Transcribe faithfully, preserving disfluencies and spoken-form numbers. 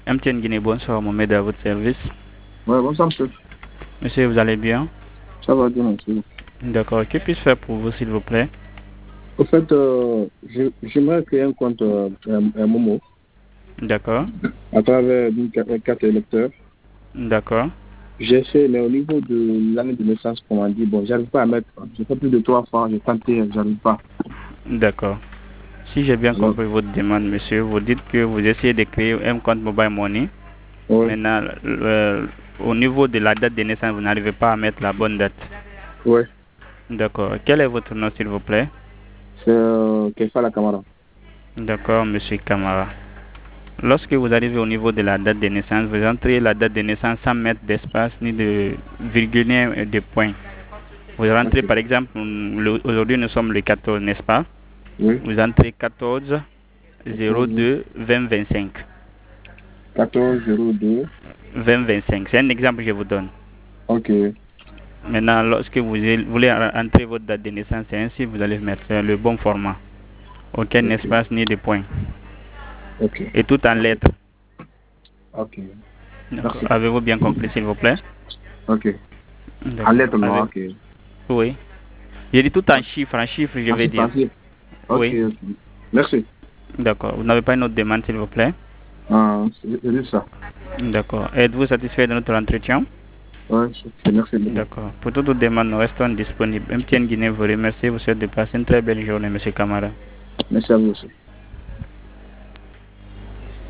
M T N Guinée, bonsoir, Mohamed à votre service. Ouais, bonsoir, monsieur. Monsieur, vous allez bien? Ça va bien, monsieur. D'accord. Que puis-je faire pour vous, s'il vous plaît? Au fait, euh, je- j'aimerais créer un compte euh, un, un Momo D'accord. à travers une ca- une carte électeur. D'accord. J'ai fait, mais au niveau de l'année de naissance, comme on dit, bon, j'arrive pas à mettre. J'ai fait plus de trois fois, j'ai tenté, j'arrive pas. D'accord. Si j'ai bien Alors, compris votre demande, monsieur, vous dites que vous essayez de créer un compte Mobile Money. ouais, Maintenant, le- au niveau de la date de naissance, vous n'arrivez pas à mettre la bonne date. ouais, D'accord. Quel est votre nom, s'il vous plaît? c'est euh, Kefa la Camara. D'accord, monsieur Kamara. Lorsque vous arrivez au niveau de la date de naissance, vous entrez la date de naissance sans mettre d'espace ni de virgule ni de point. Vous rentrez Ok, par exemple, le- aujourd'hui nous sommes le quatorze, n'est-ce pas? oui, Vous entrez quatorze zéro quatorze, deux vingt vingt-cinq. quatorze, zéro deux. vingt vingt-cinq, c'est un exemple que je vous donne. Ok, Maintenant, lorsque vous voulez entrer votre date de naissance, c'est ainsi que vous allez mettre le bon format. Aucun ok, espace ni de point. ok, Et tout en lettres. ok. D'accord. Merci. Avez-vous bien compris, s'il vous plaît? Ok. En D'accord. lettres Avez- noires, ok. Oui. J'ai dit tout en chiffres, en chiffres, je vais Merci, dire. Francis. Ok, Oui. ok. Merci. D'accord. Vous n'avez pas une autre demande, s'il vous plaît? Ah, c'est c'est juste ça. D'accord. Êtes-vous satisfait de notre entretien? Ouais, c'est- merci beaucoup. D'accord. Pour toute autre demande, nous restons disponibles. M T N Guinée vous remercie. Vous souhaite de passer une très belle journée, monsieur Kamara. Merci à vous aussi.